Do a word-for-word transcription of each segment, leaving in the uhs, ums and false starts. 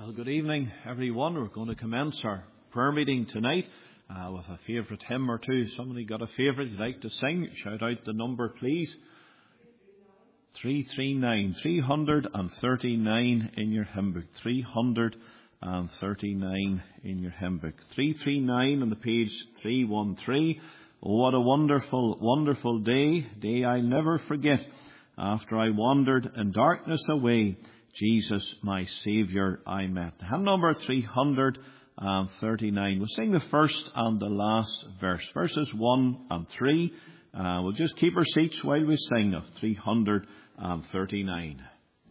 Well, good evening, everyone. We're going to commence our prayer meeting tonight uh, with a favourite hymn or two. Somebody got a favourite you'd like to sing? Shout out the number, please. three three nine. three hundred thirty-nine in your hymn book. three hundred thirty-nine in your hymn book. three three nine on the page three one three. Oh, what a wonderful, wonderful day, day I'll never forget. After I wandered in darkness away, Jesus, my Saviour, I met. Hymn number three hundred thirty-nine. We'll sing the first and the last verse, verses one and three. Uh, we'll just keep our seats while we sing of three hundred thirty-nine.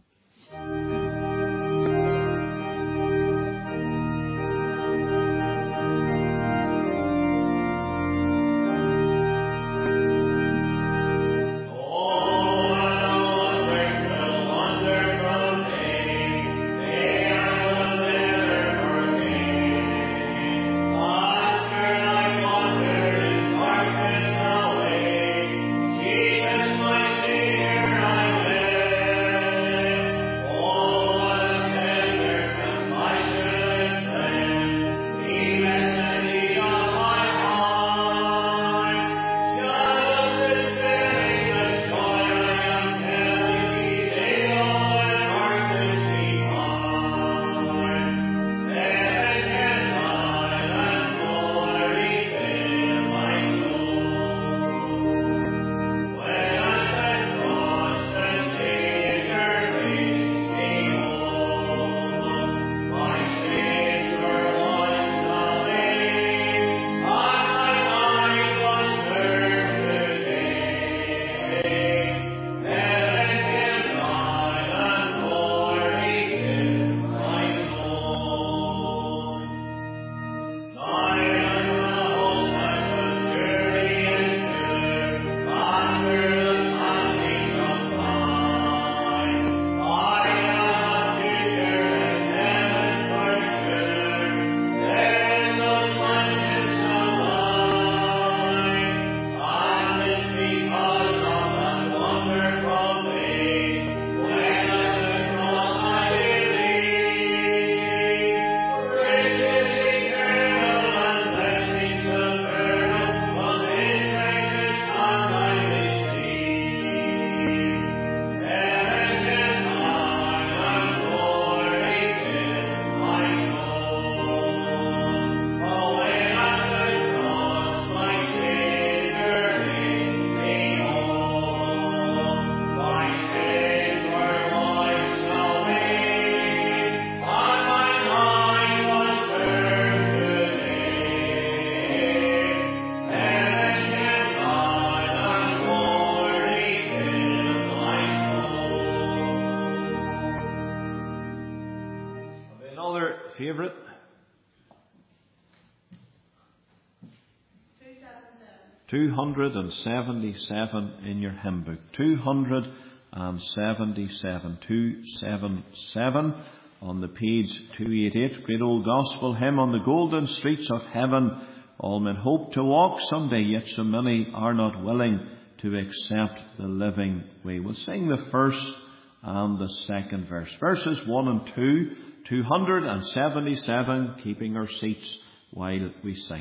Favourite? two hundred seventy-seven in your hymn book. two hundred seventy-seven. two seventy-seven on the page two eighty-eight. Great old gospel hymn. On the golden streets of heaven, all men hope to walk someday, yet so many are not willing to accept the living way. We'll sing the first and the second verse. Verses one and two. two hundred seventy-seven, keeping our seats while we sing.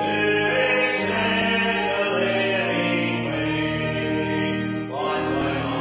Bye.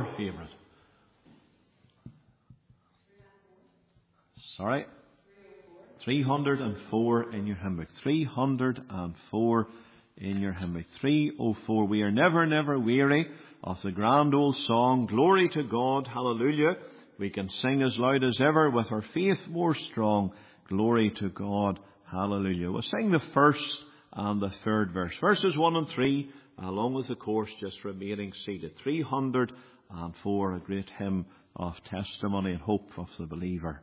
your favourite? Sorry? three hundred four in your hymn book. three hundred four in your hymn book. three oh four. We are never, never weary of the grand old song, Glory to God, Hallelujah. We can sing as loud as ever with our faith more strong. Glory to God, Hallelujah. We'll sing the first and the third verse. Verses one and three, along with the chorus, just remaining seated. three hundred four, a great hymn of testimony and hope of the believer.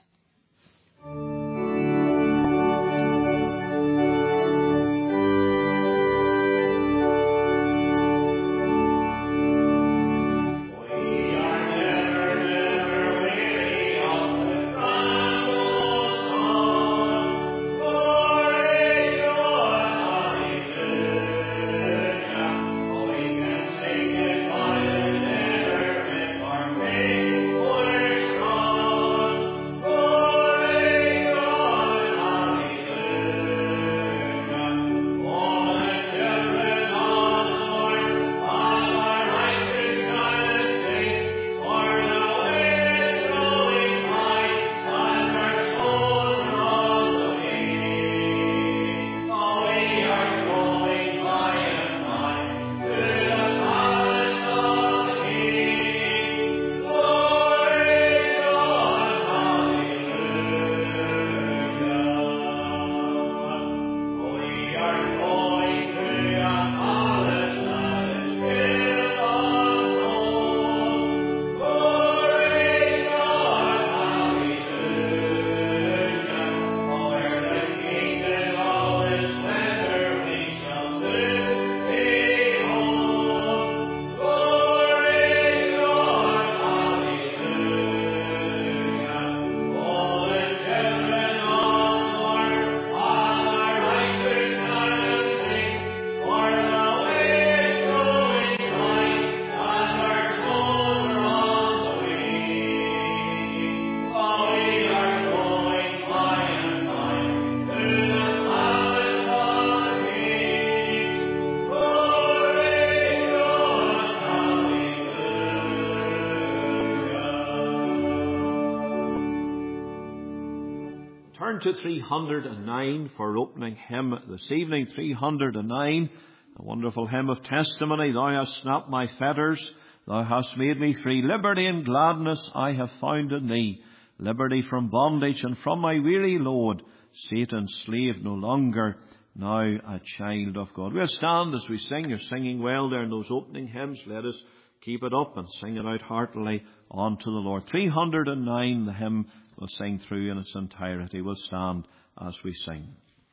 To three hundred nine for opening hymn this evening. three hundred nine, a wonderful hymn of testimony. Thou hast snapped my fetters, thou hast made me free. Liberty and gladness I have found in thee. Liberty from bondage and from my weary load. Satan's slave no longer, now a child of God. We'll stand as we sing. You're singing well there in those opening hymns. Let us keep it up and sing it out heartily unto the Lord. three hundred nine, the hymn we'll sing through in its entirety. We'll stand as we sing.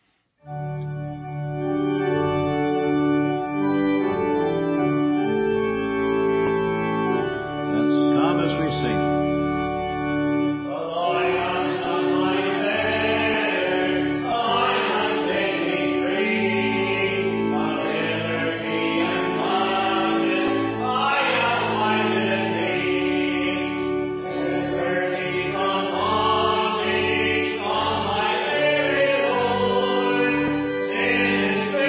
Let's stand as we sing. Praise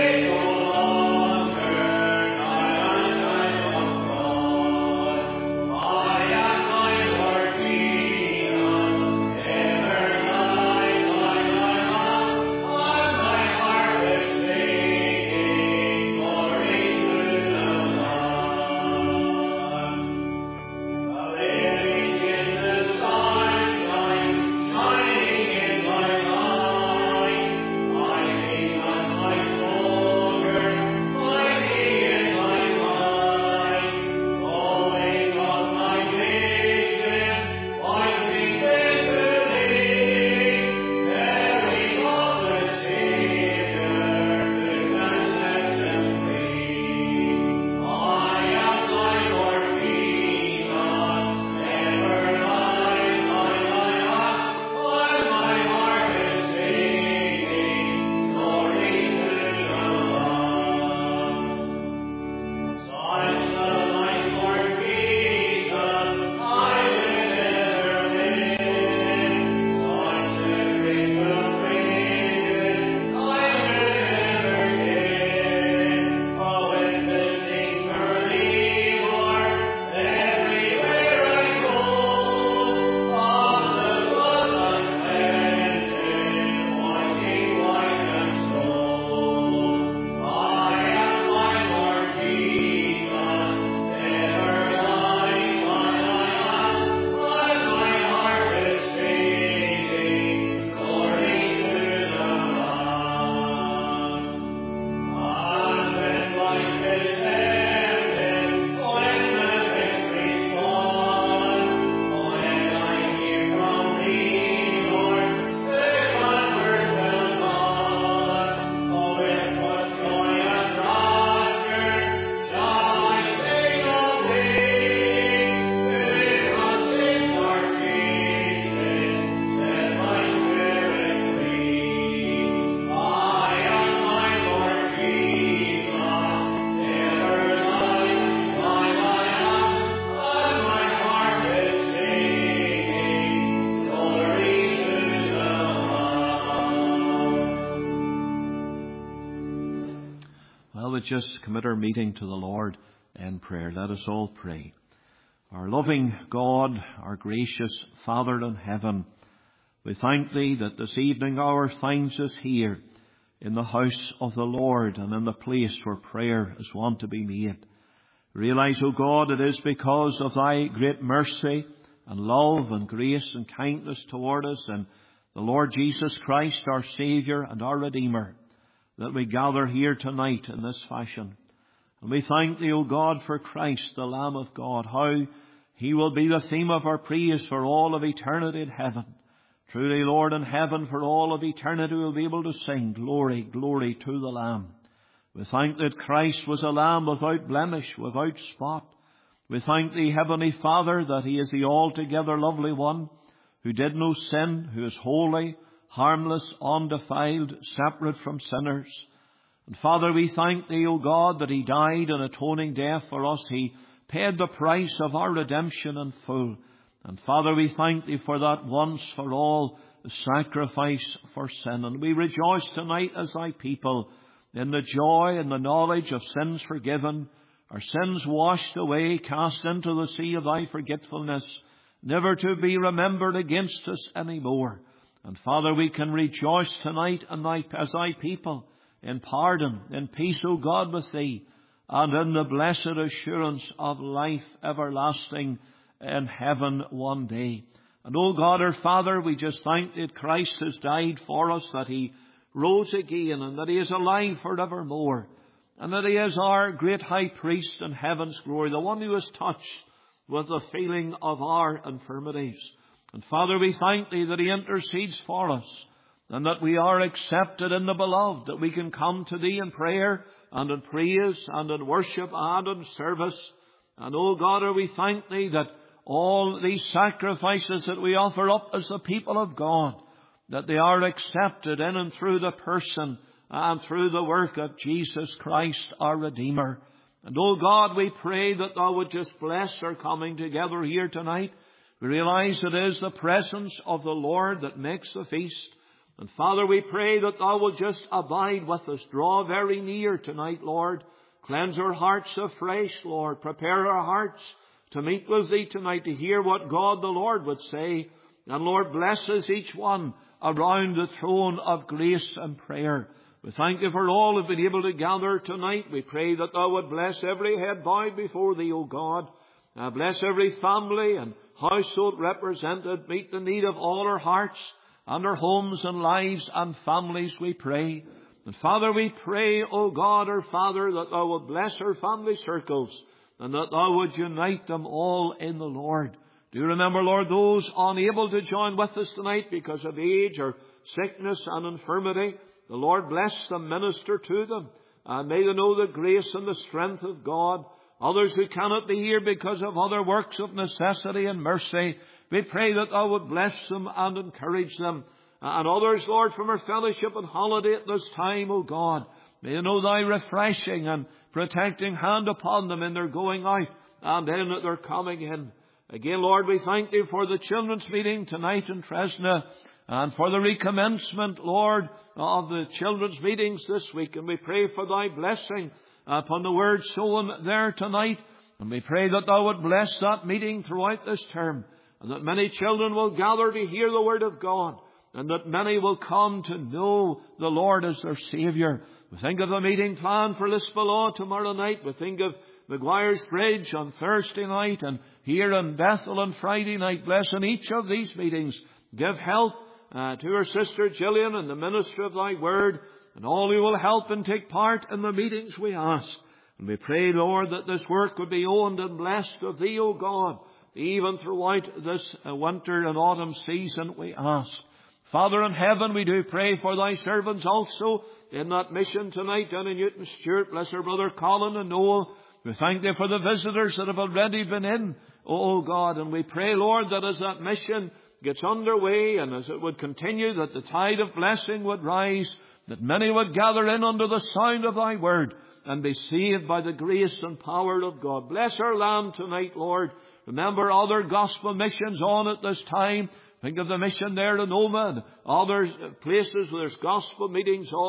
would just commit our meeting to the Lord in prayer. Let us all pray. Our loving God, our gracious Father in heaven, we thank Thee that this evening hour finds us here in the house of the Lord and in the place where prayer is wont to be made. Realize, O God, it is because of Thy great mercy and love and grace and kindness toward us and the Lord Jesus Christ, our Saviour and our Redeemer, that we gather here tonight in this fashion. And we thank Thee, O God, for Christ, the Lamb of God, how He will be the theme of our praise for all of eternity in heaven. Truly, Lord, in heaven for all of eternity we'll be able to sing, Glory, glory to the Lamb. We thank that Christ was a Lamb without blemish, without spot. We thank Thee, Heavenly Father, that He is the altogether lovely One, who did no sin, who is holy, harmless, undefiled, separate from sinners. And Father, we thank Thee, O God, that He died an atoning death for us. He paid the price of our redemption in full. And Father, we thank Thee for that once for all sacrifice for sin. And we rejoice tonight as Thy people in the joy and the knowledge of sins forgiven, our sins washed away, cast into the sea of Thy forgetfulness, never to be remembered against us any more. And Father, we can rejoice tonight in thy, as Thy people in pardon, in peace, O God, with Thee, and in the blessed assurance of life everlasting in heaven one day. And, O God, our Father, we just thank Thee that Christ has died for us, that He rose again, and that He is alive forevermore, and that He is our great high priest in heaven's glory, the one who is touched with the feeling of our infirmities. And Father, we thank Thee that He intercedes for us, and that we are accepted in the Beloved, that we can come to Thee in prayer and in praise and in worship and in service. And, O God, we thank Thee that all these sacrifices that we offer up as the people of God, that they are accepted in and through the person and through the work of Jesus Christ, our Redeemer. And, O God, we pray that Thou would just bless our coming together here tonight. We realize it is the presence of the Lord that makes the feast. And, Father, we pray that Thou will just abide with us. Draw very near tonight, Lord. Cleanse our hearts afresh, Lord. Prepare our hearts to meet with Thee tonight, to hear what God the Lord would say. And, Lord, bless us each one around the throne of grace and prayer. We thank Thee for all who have been able to gather tonight. We pray that Thou would bless every head bowed before Thee, O God. Uh, bless every family and household represented. Meet the need of all our hearts and our homes and lives and families, we pray. And Father, we pray, O God, our Father, that Thou would bless our family circles and that Thou would unite them all in the Lord. Do remember, Lord, those unable to join with us tonight because of age or sickness and infirmity. The Lord bless them, minister to them, and may they know the grace and the strength of God. Others who cannot be here because of other works of necessity and mercy, we pray that Thou would bless them and encourage them. And others, Lord, from our fellowship and holiday at this time, O God, may they know Thy refreshing and protecting hand upon them in their going out and in their coming in. Again, Lord, we thank Thee for the children's meeting tonight in Fresno and for the recommencement, Lord, of the children's meetings this week. And we pray for Thy blessing upon the word sown there tonight. And we pray that Thou would bless that meeting throughout this term, and that many children will gather to hear the word of God, and that many will come to know the Lord as their Saviour. We think of the meeting planned for Lisbon tomorrow night. We think of Maguire's Bridge on Thursday night, and here in Bethel on Friday night. Bless in each of these meetings. Give help uh, to our sister Gillian and the ministry of Thy word, and all who will help and take part in the meetings, we ask. And we pray, Lord, that this work would be owned and blessed of Thee, O God, even throughout this uh, winter and autumn season, we ask. Father in heaven, we do pray for Thy servants also in that mission tonight down in Newton Stewart. Bless our brother Colin and Noel. We thank Thee for the visitors that have already been in, O God. And we pray, Lord, that as that mission gets underway and as it would continue, that the tide of blessing would rise, that many would gather in under the sound of Thy word and be saved by the grace and power of God. Bless our land tonight, Lord. Remember other gospel missions on at this time. Think of the mission there in Oma and other places where there's gospel meetings on.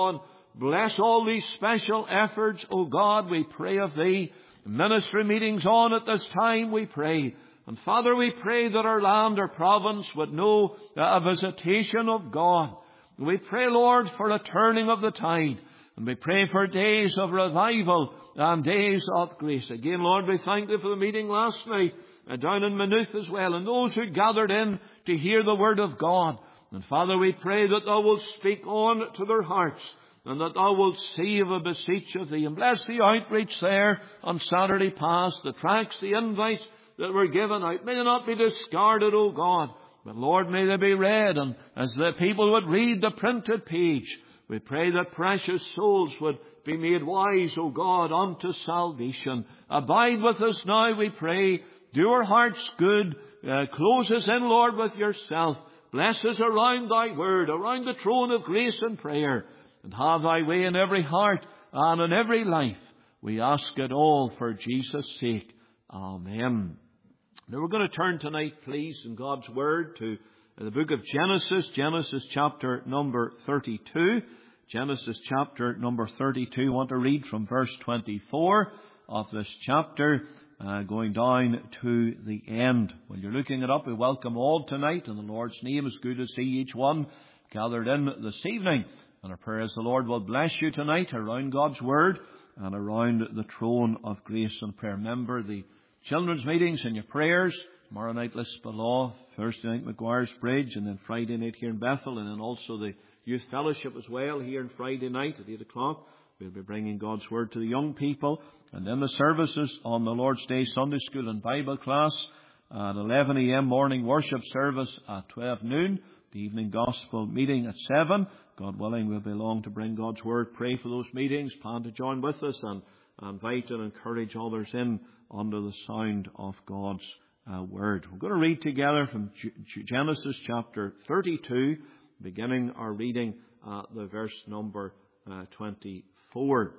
Bless all these special efforts, O God, we pray of Thee. Ministry meetings on at this time, we pray. And Father, we pray that our land, our province would know a visitation of God. We pray, Lord, for a turning of the tide. And we pray for days of revival and days of grace. Again, Lord, we thank Thee for the meeting last night uh, down in Maynooth as well, and those who gathered in to hear the Word of God. And Father, we pray that Thou wilt speak on to their hearts, and that Thou wilt save a beseech of Thee. And bless the outreach there on Saturday past, the tracts, the invites that were given out. May they not be discarded, O God, but Lord, may they be read. And as the people would read the printed page, we pray that precious souls would be made wise, O God, unto salvation. Abide with us now, we pray. Do our hearts good. Uh, close us in, Lord, with Yourself. Bless us around Thy Word, around the throne of grace and prayer. And have Thy way in every heart and in every life. We ask it all for Jesus' sake. Amen. Now we're going to turn tonight, please, in God's Word to the book of Genesis, Genesis chapter number thirty-two. Genesis chapter number thirty-two. I want to read from verse twenty-four of this chapter, uh, going down to the end. When you're looking it up, we welcome all tonight in the Lord's name. It's good to see each one gathered in this evening. And our prayer is the Lord will bless you tonight around God's Word and around the throne of grace and prayer. Remember the children's meetings and your prayers. Tomorrow night, Lisbon, Thursday night, McGuire's Bridge, and then Friday night here in Bethel, and then also the Youth Fellowship as well here on Friday night at eight o'clock. We'll be bringing God's Word to the young people. And then the services on the Lord's Day, Sunday School and Bible class at eleven a.m. morning worship service at twelve noon. The evening gospel meeting at seven. God willing, we'll be along to bring God's Word. Pray for those meetings. Plan to join with us and invite and encourage others in under the sound of God's uh, Word. We're going to read together from G- Genesis chapter thirty-two, beginning our reading at the verse number uh, twenty-four.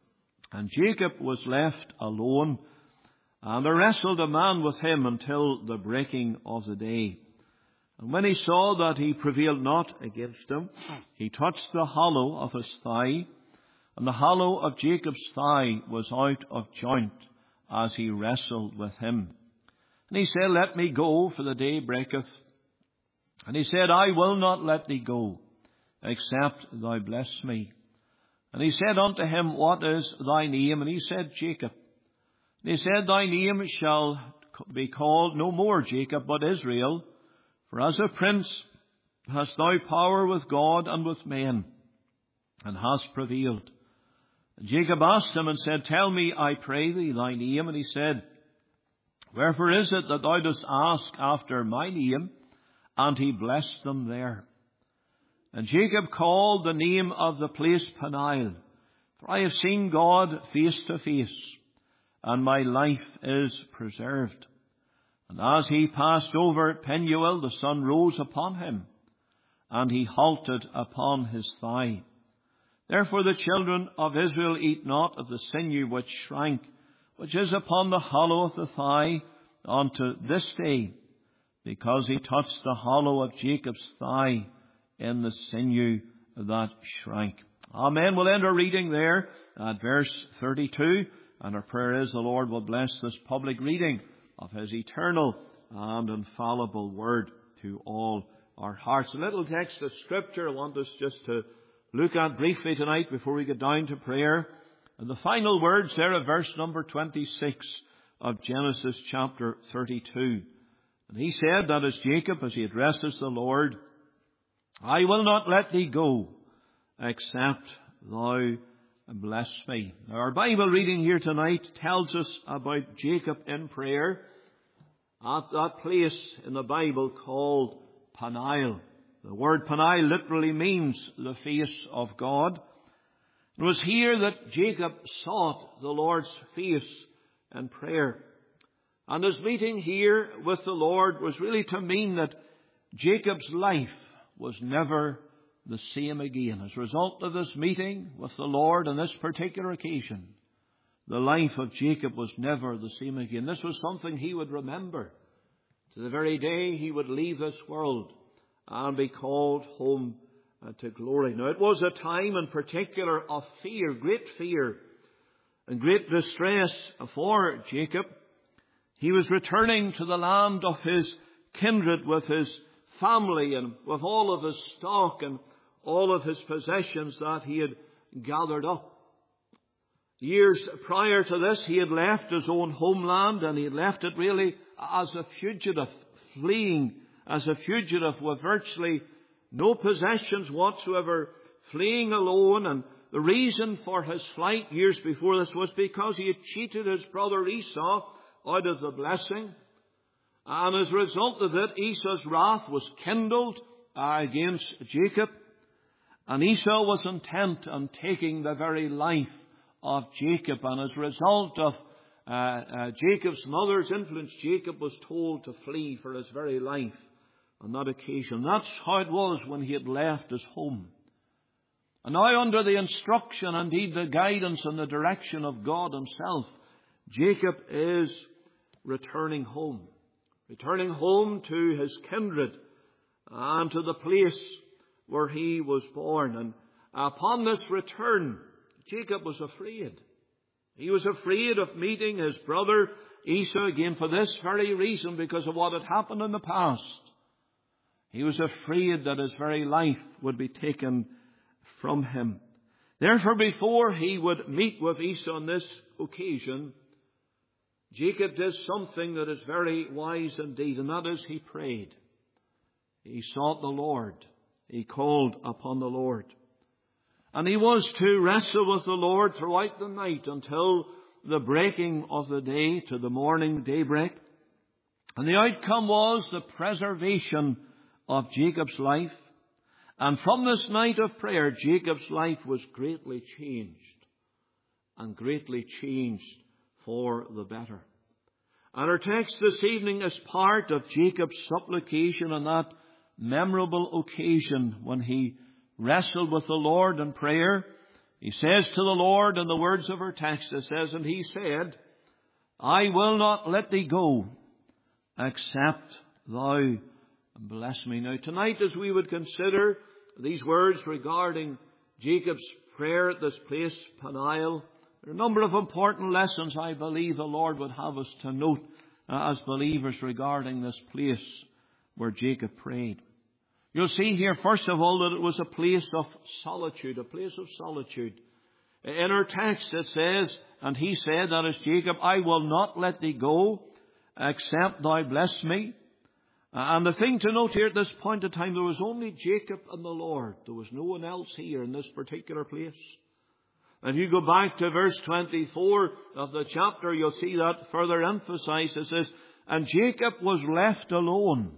And Jacob was left alone, and there wrestled a man with him until the breaking of the day. And when he saw that he prevailed not against him, he touched the hollow of his thigh, and the hollow of Jacob's thigh was out of joint as he wrestled with him. And he said, Let me go, for the day breaketh. And he said, I will not let thee go, except thou bless me. And he said unto him, What is thy name? And he said, Jacob. And he said, Thy name shall be called no more Jacob, but Israel. For as a prince hast thou power with God and with men, and hast prevailed. And Jacob asked him and said, Tell me, I pray thee, thy name. And he said, Wherefore is it that thou dost ask after my name? And he blessed them there. And Jacob called the name of the place Peniel, for I have seen God face to face, and my life is preserved. And as he passed over Penuel, the sun rose upon him, and he halted upon his thigh. Therefore the children of Israel eat not of the sinew which shrank, which is upon the hollow of the thigh, unto this day, because he touched the hollow of Jacob's thigh in the sinew that shrank. Amen. We'll end our reading there at verse thirty-two, and our prayer is the Lord will bless this public reading of His eternal and infallible Word to all our hearts. A little text of Scripture I want us just to look at briefly tonight before we get down to prayer. And the final words there of verse number twenty-six of Genesis chapter thirty-two. And he said, that is Jacob, as he addresses the Lord, I will not let thee go, except thou bless me. Now, our Bible reading here tonight tells us about Jacob in prayer at that place in the Bible called Peniel. The word Peniel literally means the face of God. It was here that Jacob sought the Lord's face in prayer. And his meeting here with the Lord was really to mean that Jacob's life was never the same again. As a result of this meeting with the Lord on this particular occasion, the life of Jacob was never the same again. This was something he would remember to the very day he would leave this world and be called home uh, to glory. Now it was a time in particular of fear, great fear and great distress for Jacob. He was returning to the land of his kindred with his family and with all of his stock and all of his possessions that he had gathered up. Years prior to this, he had left his own homeland, and he had left it really as a fugitive, fleeing as a fugitive with virtually no possessions whatsoever, fleeing alone. And the reason for his flight years before this was because he had cheated his brother Esau out of the blessing. And as a result of it, Esau's wrath was kindled uh, against Jacob. And Esau was intent on taking the very life of Jacob. And as a result of uh, uh, Jacob's mother's influence, Jacob was told to flee for his very life on that occasion. That's how it was when he had left his home. And now, under the instruction, indeed the guidance and the direction of God himself, Jacob is returning home. Returning home to his kindred and to the place where he was born. And upon this return, Jacob was afraid. He was afraid of meeting his brother Esau again for this very reason, because of what had happened in the past. He was afraid that his very life would be taken from him. Therefore, before he would meet with Esau on this occasion, Jacob did something that is very wise indeed, and that is he prayed. He sought the Lord. He called upon the Lord. And he was to wrestle with the Lord throughout the night until the breaking of the day, to the morning daybreak. And the outcome was the preservation of Jacob's life. And from this night of prayer, Jacob's life was greatly changed, and greatly changed for the better. And our text this evening is part of Jacob's supplication on that memorable occasion when he wrestled with the Lord in prayer. He says to the Lord, in the words of our text, it says, "And he said, I will not let thee go, except thou bless me." Now tonight, as we would consider these words regarding Jacob's prayer at this place, Peniel, there are a number of important lessons I believe the Lord would have us to note uh, as believers regarding this place where Jacob prayed. You'll see here, first of all, that it was a place of solitude, a place of solitude. In our text it says, "And he said," that is Jacob, "I will not let thee go, except thou bless me." And the thing to note here at this point in time, there was only Jacob and the Lord. There was no one else here in this particular place. And if you go back to verse twenty-four of the chapter, you'll see that further emphasized. It says, "And Jacob was left alone,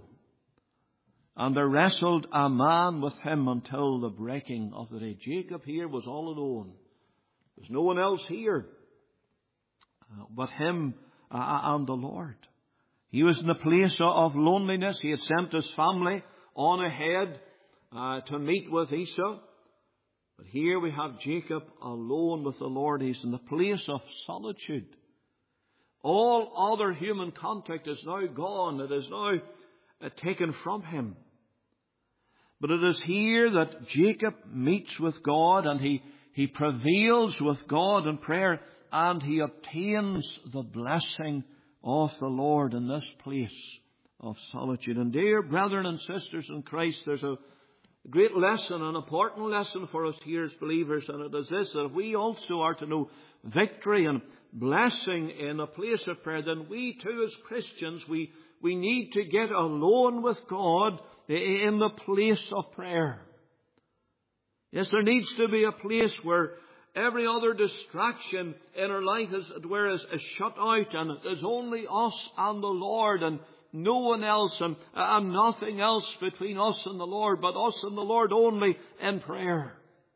and there wrestled a man with him until the breaking of the day." Jacob here was all alone. There's no one else here but him and the Lord. He was in a place of loneliness. He had sent his family on ahead uh, to meet with Esau. But here we have Jacob alone with the Lord. He's in the place of solitude. All other human contact is now gone. It is now uh, taken from him. But it is here that Jacob meets with God, and he, he prevails with God in prayer, and he obtains the blessing of the Lord in this place of solitude. And dear brethren and sisters in Christ, there's a great lesson, an important lesson for us here as believers, and it is this, that if we also are to know victory and blessing in a place of prayer, then we too as Christians, we, we need to get alone with God in the place of prayer. Yes, there needs to be a place where every other distraction in our life is, where is, is shut out, and it is only us and the Lord, and no one else, and, and nothing else between us and the Lord, but us and the Lord only in prayer.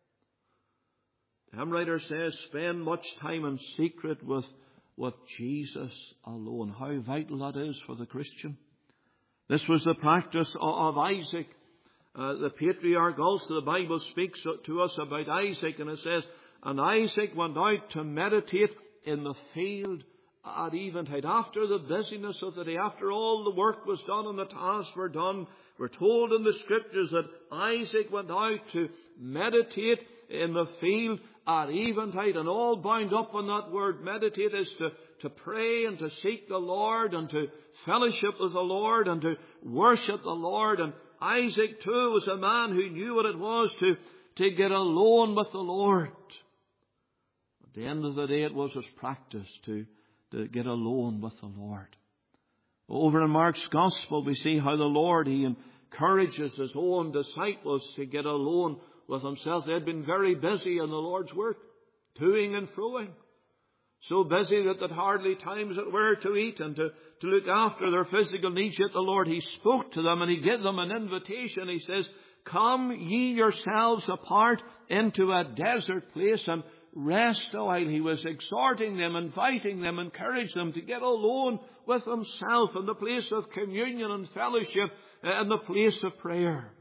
The hymn writer says, "Spend much time in secret with, with Jesus alone." How vital that is for the Christian. This was the practice of, of Isaac, uh, the patriarch. Also, the Bible speaks to us about Isaac, and it says, "And Isaac went out to meditate in the field at eventide, after the busyness of the day, after all the work was done and the tasks were done, we're told in the Scriptures that Isaac went out to meditate in the field at eventide, and all bound up on that word meditate is to, to pray and to seek the Lord and to fellowship with the Lord and to worship the Lord. And Isaac too was a man who knew what it was to, to get alone with the Lord. At the end of the day, it was his practice to, to get alone with the Lord. Over in Mark's Gospel, we see how the Lord, He encourages His own disciples to get alone with Himself. They had been very busy in the Lord's work, toing and froing. So busy that they had hardly times that were to eat and to, to look after their physical needs. Yet the Lord, He spoke to them and He gave them an invitation. He says, "Come ye yourselves apart into a desert place and rest a while." He was exhorting them, inviting them, encouraging them to get alone with Himself in the place of communion and fellowship, in the place of prayer.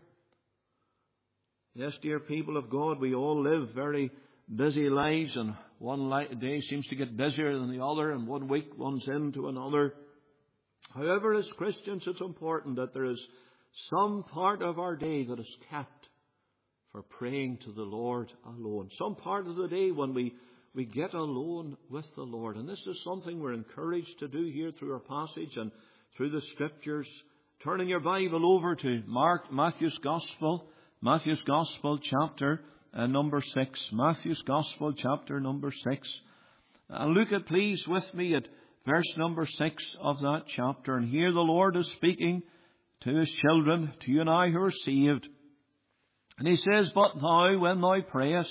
Yes, dear people of God, we all live very busy lives, and one day seems to get busier than the other, and one week runs into another. However, as Christians, it's important that there is some part of our day that is kept for praying to the Lord alone. Some part of the day when we, we get alone with the Lord. And this is something we're encouraged to do here through our passage and through the Scriptures. Turning your Bible over to Mark, Matthew's Gospel, Matthew's Gospel chapter uh, number six. Matthew's Gospel chapter number six. And look at, please, with me at verse number six of that chapter. And here the Lord is speaking to His children, to you and I who are saved. And He says, "But thou, when thou prayest,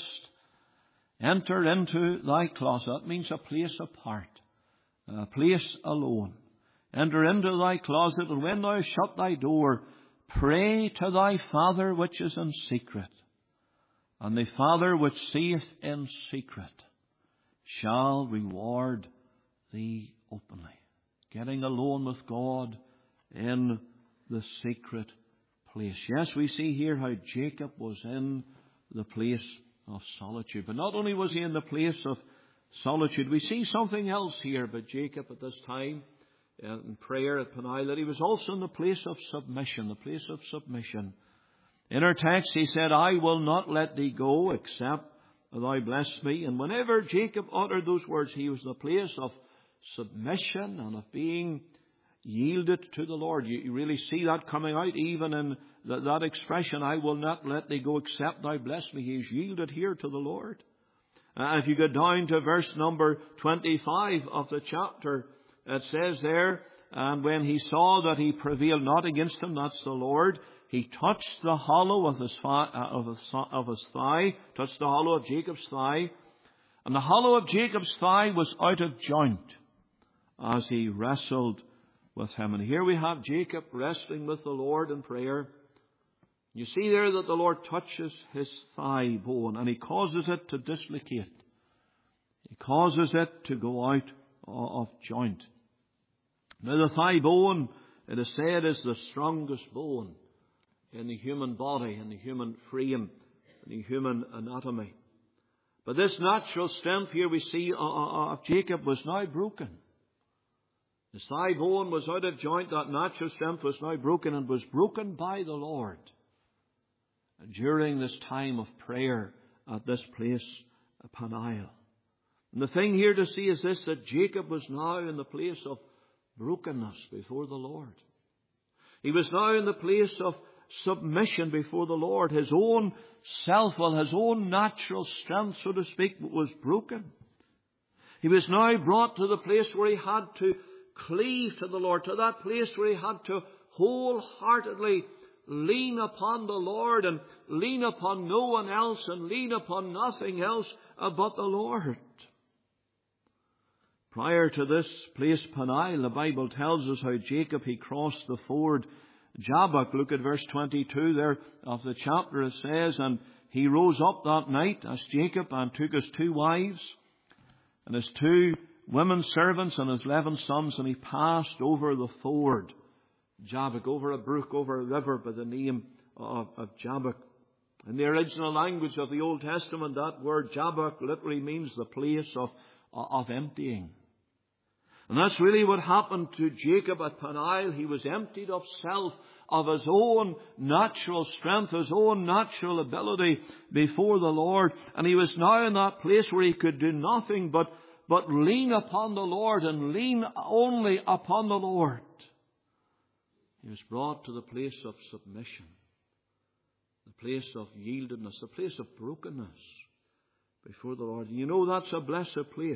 enter into thy closet." That means a place apart, a place alone. "Enter into thy closet, and when thou shut thy door, pray to thy Father which is in secret. And the Father which seeth in secret shall reward thee openly." Getting alone with God in the secret place. Yes, we see here how Jacob was in the place of solitude. But not only was he in the place of solitude, we see something else here about Jacob at this time in prayer at Peniel, that he was also in the place of submission, the place of submission. In our text, he said, "I will not let thee go except thou bless me." And whenever Jacob uttered those words, he was in the place of submission and of being yielded to the Lord. You, you really see that coming out even in the, that expression, "I will not let thee go except thou bless me." He is yielded here to the Lord. Uh, if you go down to verse number twenty-five of the chapter, it says there, "And when he saw that he prevailed not against him," that's the Lord, "he touched the hollow of his, thigh, uh, of, his, of his thigh, touched the hollow of Jacob's thigh. And the hollow of Jacob's thigh was out of joint as he wrestled with him." And here we have Jacob wrestling with the Lord in prayer. You see there that the Lord touches his thigh bone and He causes it to dislocate. He causes it to go out of joint. Now the thigh bone, it is said, is the strongest bone in the human body, in the human frame, in the human anatomy. But this natural strength here we see of Jacob was now broken. His thigh bone was out of joint. That natural strength was now broken, and was broken by the Lord during this time of prayer at this place, Peniel. And the thing here to see is this, that Jacob was now in the place of brokenness before the Lord. He was now in the place of submission before the Lord. His own self-will, his own natural strength, so to speak, was broken. He was now brought to the place where he had to cleave to the Lord, to that place where he had to wholeheartedly lean upon the Lord and lean upon no one else and lean upon nothing else but the Lord. Prior to this place, Peniel, the Bible tells us how Jacob, he crossed the ford Jabbok. Look at verse twenty-two there of the chapter. It says, "And he rose up that night," as Jacob, "and took his two wives and his two women servants and his eleven sons, and he passed over the ford Jabbok," over a brook, over a river by the name of, of Jabbok. In the original language of the Old Testament, that word Jabbok literally means the place of, of emptying. And that's really what happened to Jacob at Peniel. He was emptied of self, of his own natural strength, his own natural ability before the Lord. And he was now in that place where he could do nothing but, but lean upon the Lord and lean only upon the Lord. He was brought to the place of submission, the place of yieldedness, the place of brokenness before the Lord. And you know, that's a blessed place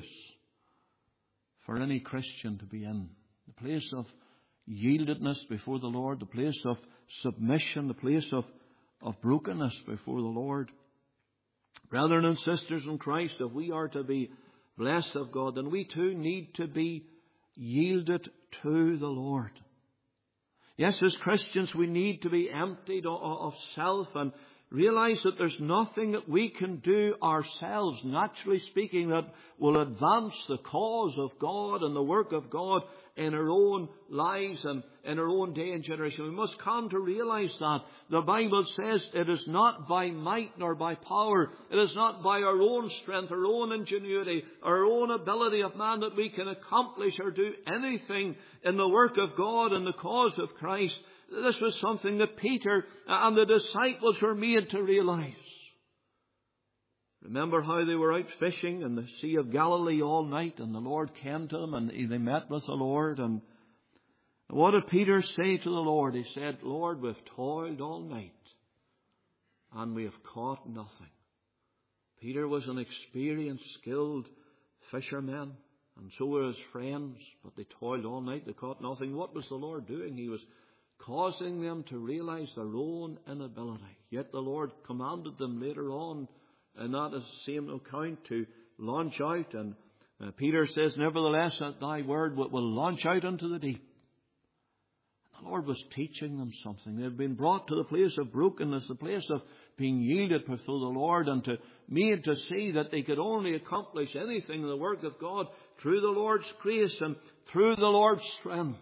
for any Christian to be in. The place of yieldedness before the Lord, the place of submission, the place of, of brokenness before the Lord. Brethren and sisters in Christ, if we are to be blessed of God, then we too need to be yielded to the Lord. Yes, as Christians, we need to be emptied of, of self and realize that there's nothing that we can do ourselves, naturally speaking, that will advance the cause of God and the work of God in our own lives and in our own day and generation. We must come to realize that. The Bible says it is not by might nor by power. It is not by our own strength, our own ingenuity, our own ability of man that we can accomplish or do anything in the work of God and the cause of Christ. This was something that Peter and the disciples were made to realize. Remember how they were out fishing in the Sea of Galilee all night, and the Lord came to them and they met with the Lord. And what did Peter say to the Lord? He said, Lord, we've toiled all night and we have caught nothing. Peter was an experienced, skilled fisherman, and so were his friends, but they toiled all night, they caught nothing. What was the Lord doing? He was causing them to realize their own inability. Yet the Lord commanded them later on, and that is the same account, to launch out. And uh, Peter says, nevertheless, at thy word will launch out into the deep. And the Lord was teaching them something. They had been brought to the place of brokenness, the place of being yielded before the Lord, and to made to see that they could only accomplish anything in the work of God through the Lord's grace and through the Lord's strength.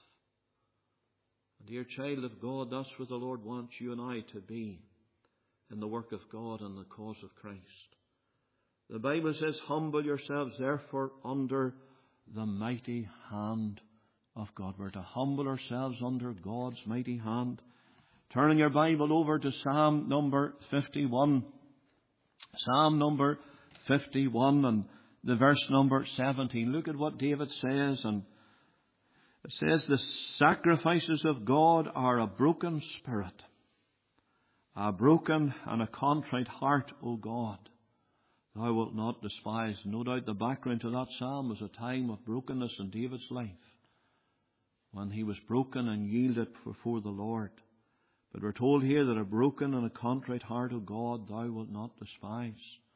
Dear child of God, that's what the Lord wants you and I to be in the work of God and the cause of Christ. The Bible says, humble yourselves therefore under the mighty hand of God. We're to humble ourselves under God's mighty hand. Turning your Bible over to Psalm number fifty-one. Psalm number fifty-one and the verse number seventeen. Look at what David says, and it says, the sacrifices of God are a broken spirit, a broken and a contrite heart, O God, thou wilt not despise. No doubt the background to that psalm was a time of brokenness in David's life, when he was broken and yielded before the Lord. But we're told here that a broken and a contrite heart, O God, thou wilt not despise.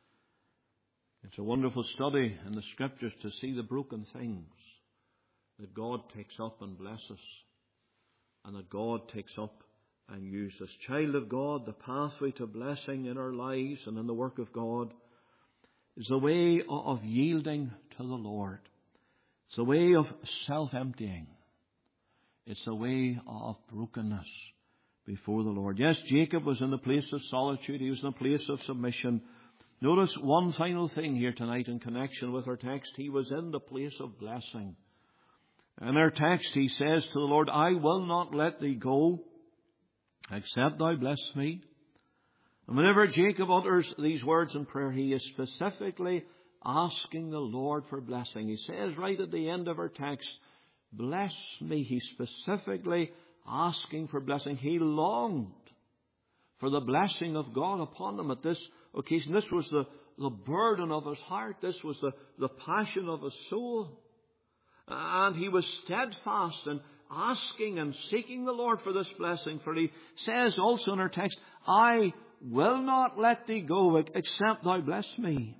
It's a wonderful study in the Scriptures to see the broken things that God takes up and blesses, and that God takes up and uses. Child of God, the pathway to blessing in our lives and in the work of God is the way of yielding to the Lord. It's the way of self-emptying. It's the way of brokenness before the Lord. Yes, Jacob was in the place of solitude. He was in the place of submission. Notice one final thing here tonight in connection with our text. He was in the place of blessing. In our text, he says to the Lord, I will not let thee go, except thou bless me. And whenever Jacob utters these words in prayer, he is specifically asking the Lord for blessing. He says right at the end of our text, bless me. He's specifically asking for blessing. He longed for the blessing of God upon him at this occasion. This was the, the burden of his heart. This was the, the passion of his soul. And he was steadfast in asking and seeking the Lord for this blessing. For he says also in our text, I will not let thee go except thou bless me.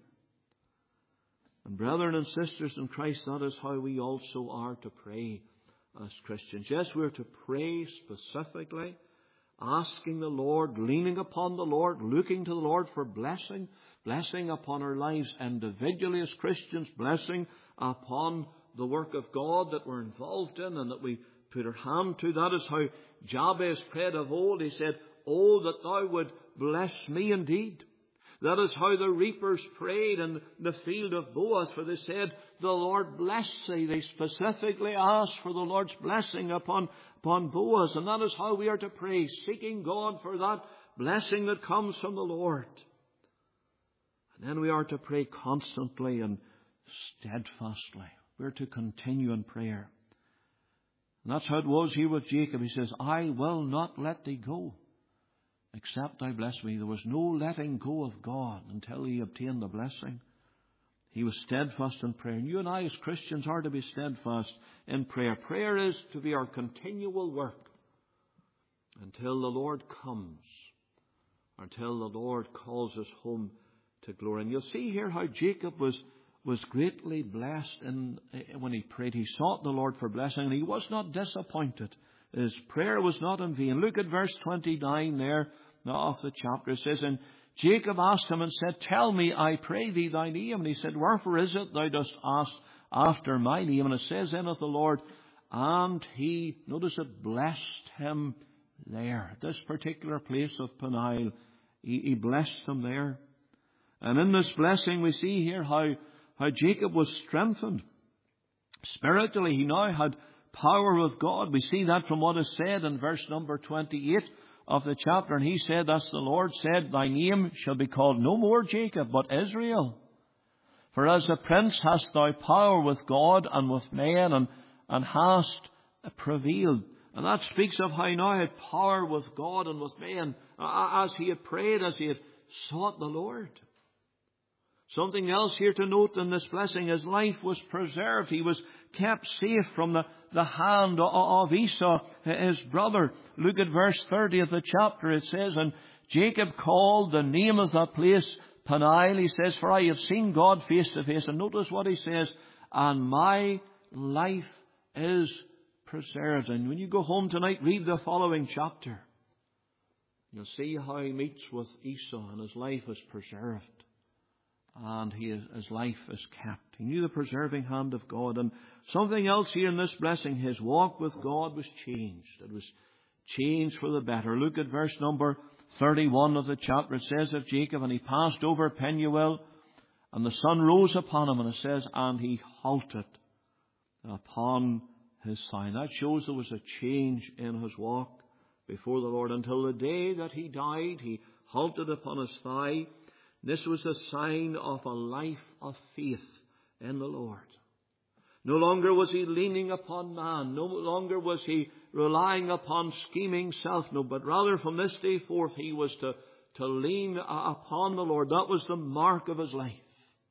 And brethren and sisters in Christ, that is how we also are to pray as Christians. Yes, we're to pray specifically, asking the Lord, leaning upon the Lord, looking to the Lord for blessing, blessing upon our lives individually as Christians, blessing upon the work of God that we're involved in and that we put our hand to. That is how Jabez prayed of old. He said, oh, that thou would bless me indeed, That is how the reapers prayed in the field of Boaz, for they said, the Lord bless thee. They specifically asked for the Lord's blessing upon, upon Boaz. And that is how we are to pray, seeking God for that blessing that comes from the Lord. And then we are to pray constantly and steadfastly. We're to continue in prayer. And that's how it was here with Jacob. He says, I will not let thee go, except thou bless me. There was no letting go of God until he obtained the blessing. He was steadfast in prayer. And you and I as Christians are to be steadfast in prayer. Prayer is to be our continual work until the Lord comes, until the Lord calls us home to glory. And you'll see here how Jacob was was greatly blessed in, when he prayed. He sought the Lord for blessing, and he was not disappointed. His prayer was not in vain. Look at verse twenty-nine there of the chapter. It says, and Jacob asked him and said, tell me, I pray thee, thy name. And he said, wherefore is it thou dost ask after my name? And it says then of the Lord, and he, notice it, blessed him there. At this particular place of Peniel, he, he blessed him there. And in this blessing we see here how How Jacob was strengthened. Spiritually, he now had power with God. We see that from what is said in verse number twenty-eight of the chapter. And he said, as the Lord said, thy name shall be called no more Jacob, but Israel. For as a prince hast thou power with God and with men, and, and hast prevailed. And that speaks of how he now had power with God and with men, as he had prayed, as he had sought the Lord. Something else here to note in this blessing, his life was preserved. He was kept safe from the, the hand of Esau, his brother. Look at verse thirty of the chapter. It says, and Jacob called the name of that place Peniel. He says, for I have seen God face to face. And notice what he says, and my life is preserved. And when you go home tonight, read the following chapter. You'll see how he meets with Esau, and his life is preserved. And he is, his life is kept. He knew the preserving hand of God. And something else here in this blessing, his walk with God was changed. It was changed for the better. Look at verse number thirty-one of the chapter. It says of Jacob, and he passed over Penuel, and the sun rose upon him, and it says, and he halted upon his thigh. That shows there was a change in his walk before the Lord. Until the day that he died, he halted upon his thigh. This was a sign of a life of faith in the Lord. No longer was he leaning upon man. No longer was he relying upon scheming self. No, but rather from this day forth he was to, to lean upon the Lord. That was the mark of his life.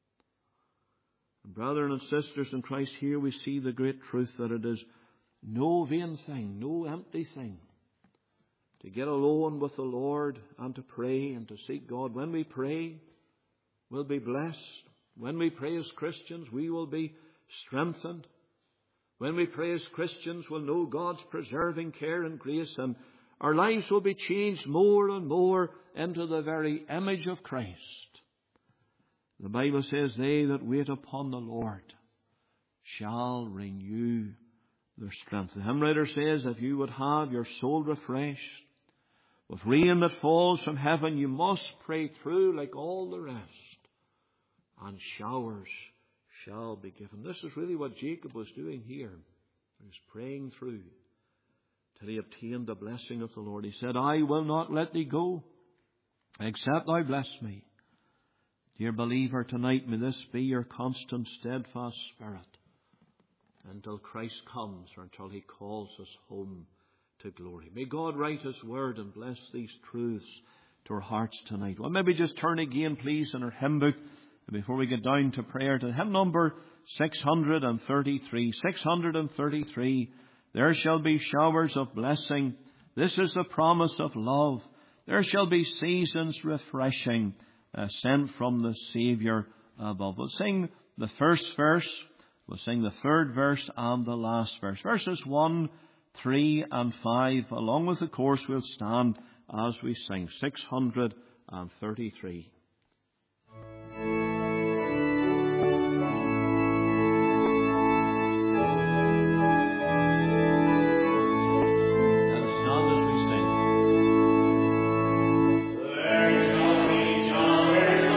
And brethren and sisters in Christ, here we see the great truth that it is no vain thing, no empty thing, to get alone with the Lord and to pray and to seek God. When we pray, we'll be blessed. When we pray as Christians, we will be strengthened. When we pray as Christians, we'll know God's preserving care and grace, and our lives will be changed more and more into the very image of Christ. The Bible says, they that wait upon the Lord shall renew their strength. The hymn writer says, if you would have your soul refreshed with rain that falls from heaven, you must pray through like all the rest, and showers shall be given. This is really what Jacob was doing here. He was praying through till he obtained the blessing of the Lord. He said, I will not let thee go, except thou bless me. Dear believer, tonight may this be your constant, steadfast spirit until Christ comes, or until he calls us home to glory. May God write his word and bless these truths to our hearts tonight. Well, maybe just turn again, please, in our hymn book, before we get down to prayer, to hymn number six hundred thirty-three. six hundred thirty-three. There shall be showers of blessing. This is the promise of love. There shall be seasons refreshing, uh, sent from the Saviour above. We'll sing the first verse. We'll sing the third verse and the last verse. Verses one, three and five. Along with the chorus, we'll stand as we sing. six hundred thirty-three. There shall be showers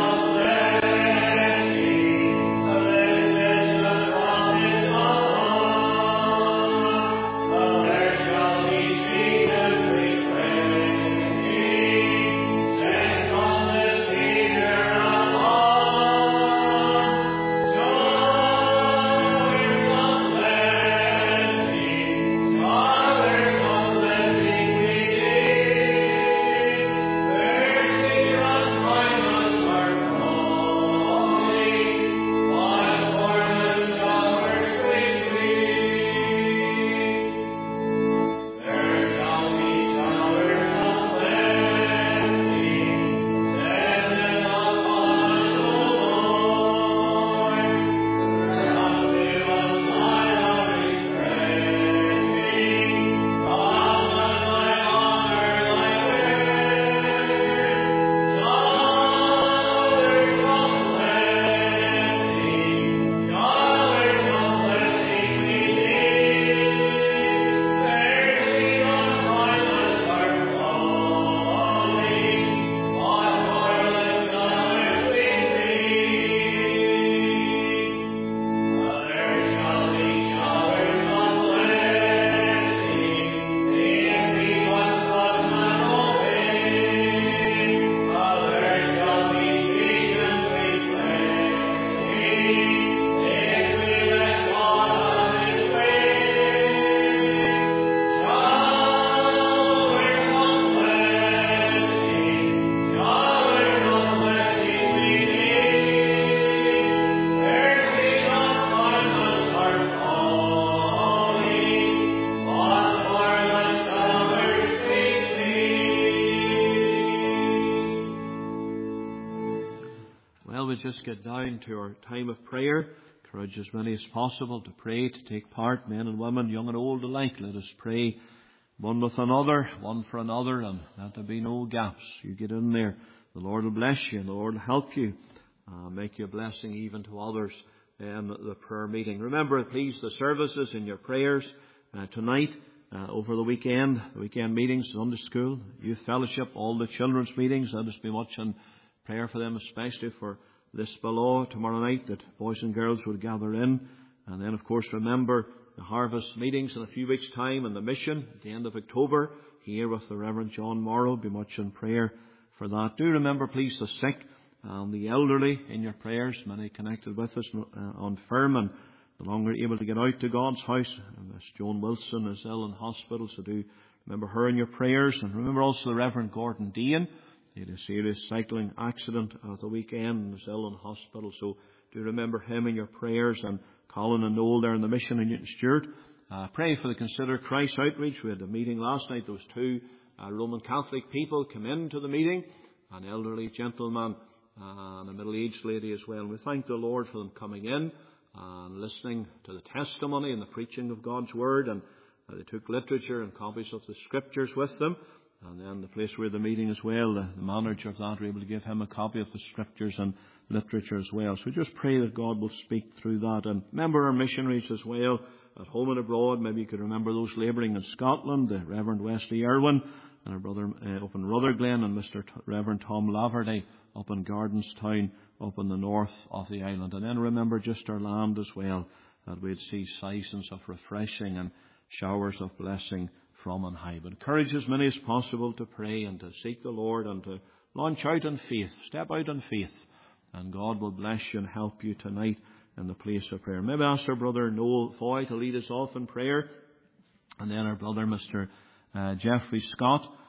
just get down to our time of prayer. Encourage as many as possible to pray, to take part, men and women, young and old alike. Let us pray one with another, one for another, and let there be no gaps. You get in there. The Lord will bless you, and the Lord will help you, uh, make you a blessing even to others in the prayer meeting. Remember, please, the services in your prayers uh, tonight, uh, over the weekend, the weekend meetings, Sunday school, youth fellowship, all the children's meetings. Let us be much in prayer for them, especially for this below tomorrow night, that boys and girls would gather in. And then, of course, remember the harvest meetings in a few weeks' time, and the mission at the end of October here with the Reverend John Morrow. Be much in prayer for that. Do remember, please, the sick and the elderly in your prayers. Many connected with us uh, on firm and no longer able to get out to God's house. And Miss Joan Wilson is ill in hospital, so do remember her in your prayers. And remember also the Reverend Gordon Dean. He had a serious cycling accident at the weekend and was ill in hospital, so do remember him in your prayers. And Colin and Noel there in the mission in Newton Stewart. Uh, pray for the Consider Christ outreach. We had a meeting last night. There was two uh, Roman Catholic people come into the meeting, an elderly gentleman uh, and a middle-aged lady as well. And we thank the Lord for them coming in and listening to the testimony and the preaching of God's Word. And uh, they took literature and copies of the Scriptures with them. And then the place where the meeting as well, the, the manager of that, were able to give him a copy of the Scriptures and literature as well. So just pray that God will speak through that. And remember our missionaries as well, at home and abroad. Maybe you could remember those labouring in Scotland, the Reverend Wesley Irwin, and our brother uh, up in Rutherglen, and Mister T- Reverend Tom Laverty up in Gardenstown, up in the north of the island. And then remember just our land as well, that we'd see seasons of refreshing and showers of blessing from on high. But encourage as many as possible to pray and to seek the Lord and to launch out in faith, step out in faith, and God will bless you and help you tonight in the place of prayer. Maybe ask our brother Noel Foy to lead us off in prayer, and then our brother Mister Uh, Jeffrey Scott